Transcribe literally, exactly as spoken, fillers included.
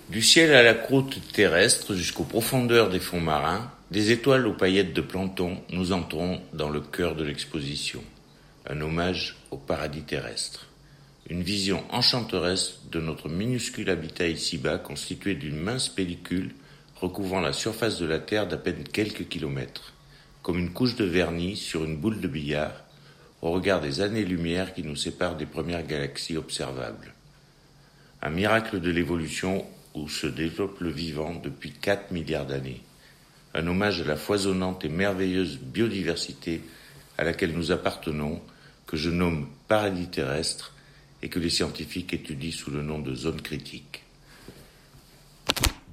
Du ciel à la croûte terrestre jusqu'aux profondeurs des fonds marins, des étoiles aux paillettes de plancton, nous entrons dans le cœur de l'exposition. Un hommage au paradis terrestre. Une vision enchanteresse de notre minuscule habitat ici-bas constitué d'une mince pellicule recouvrant la surface de la Terre d'à peine quelques kilomètres, comme une couche de vernis sur une boule de billard, au regard des années-lumière qui nous séparent des premières galaxies observables. Un miracle de l'évolution où se développe le vivant depuis quatre milliards d'années. Un hommage à la foisonnante et merveilleuse biodiversité à laquelle nous appartenons, que je nomme paradis terrestre et que les scientifiques étudient sous le nom de zone critique.